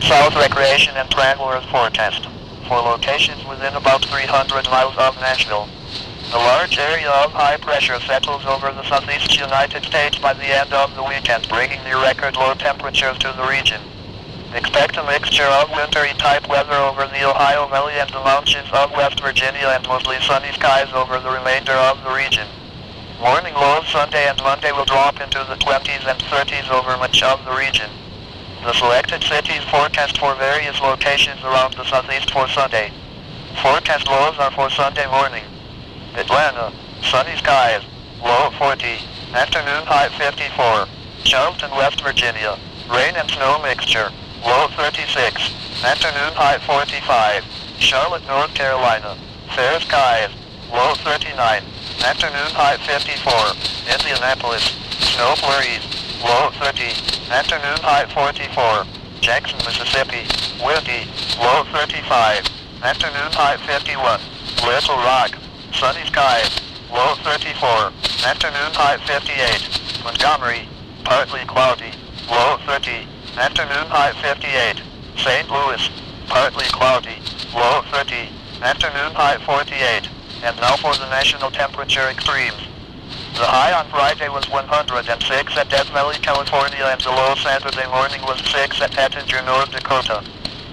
South Recreation and Tranquil forecast. For locations within about 300 miles of Nashville. A large area of high pressure settles over the southeast United States by the end of the weekend, bringing near record low temperatures to the region. Expect a mixture of wintry type weather over the Ohio Valley and the mountains of West Virginia and mostly sunny skies over the remainder of the region. Morning lows Sunday and Monday will drop into the 20s and 30s over much of the region. The selected cities forecast for various locations around the southeast for Sunday. Forecast lows are for Sunday morning. Atlanta, sunny skies, low 40, afternoon high 54. Charleston, West Virginia, rain and snow mixture, low 36, afternoon high 45. Charlotte, North Carolina, fair skies, low 39, afternoon high 54. Indianapolis, snow flurries, low 30, afternoon high 44. Jackson, Mississippi, windy, low 35, afternoon high 51. Little Rock, sunny skies, low 34, afternoon high 58. Montgomery, partly cloudy, low 30, afternoon high 58. St. Louis, partly cloudy, low 30, afternoon high 48. And now for the national temperature extremes. The high on Friday was 106 at Death Valley, California, and the low Saturday morning was 6 at Hettinger, North Dakota.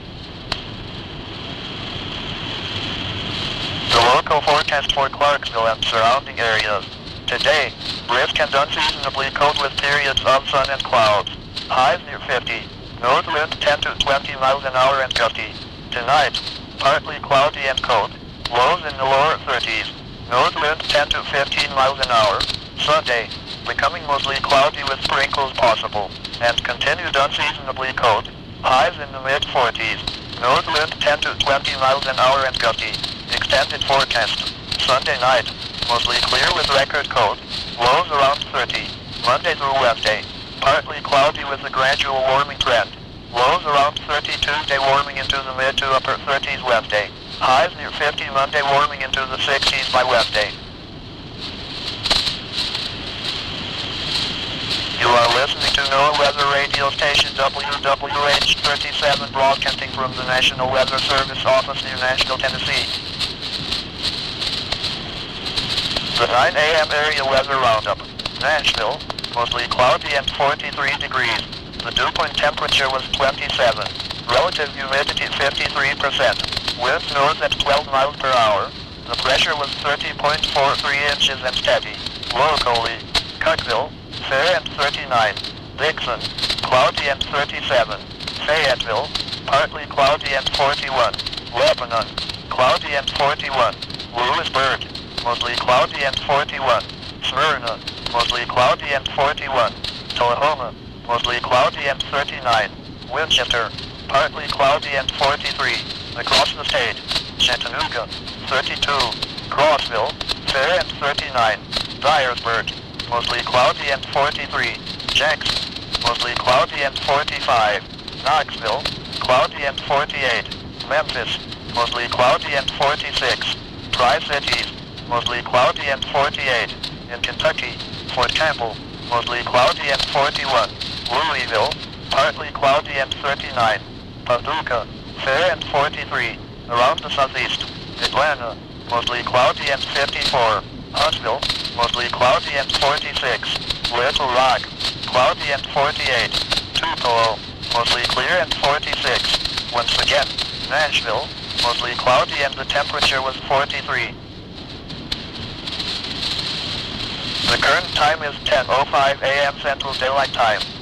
The local forecast for Clarksville and surrounding areas. Today, brisk and unseasonably cold with periods of sun and clouds. Highs near 50. North wind 10 to 20 miles an hour and gusty. Tonight, partly cloudy and cold. Lows in the lower 30s. North wind 10 to 15 miles an hour. Sunday, becoming mostly cloudy with sprinkles possible. And continued unseasonably cold. Highs in the mid-40s. North wind 10 to 20 miles an hour and gusty. Extended forecast. Sunday night, mostly clear with record cold. Lows around 30. Monday through Wednesday, partly cloudy with a gradual warming trend. Lows around 30 Tuesday, warming into the mid to upper 30s Wednesday. Highs near 50 Monday, warming into the 60s by Wednesday. You are listening to NOAA Weather Radio Station WWH-37, broadcasting from the National Weather Service office near Nashville, Tennessee. The 9 a.m. area weather roundup. Nashville, mostly cloudy and 43 degrees. The dew point temperature was 27. Relative humidity 53%. Winds north at 12 miles per hour. The pressure was 30.43 inches and steady. Locally, Cookeville, fair and 39. Dixon, cloudy and 37. Fayetteville, partly cloudy and 41. Lebanon, cloudy and 41. Lewisburg, mostly cloudy and 41. Smyrna, mostly cloudy and 41. Tullahoma, mostly cloudy and 39. Winchester, partly cloudy and 43. Across the state, Chattanooga, 32. Crossville, fair and 39. Dyersburg, mostly cloudy and 43. Jackson, mostly cloudy and 45. Knoxville, cloudy and 48. Memphis, mostly cloudy and 46. Tri-Cities, mostly cloudy and 48. In Kentucky, Fort Campbell, mostly cloudy and 41. Louisville, partly cloudy and 39. Paducah, fair and 43. Around the southeast, Atlanta, mostly cloudy and 54. Huntsville, mostly cloudy and 46. Little Rock, cloudy and 48. Tupelo, mostly clear and 46. Once again, Nashville, mostly cloudy and the temperature was 43. The current time is 10:05 a.m. Central Daylight Time.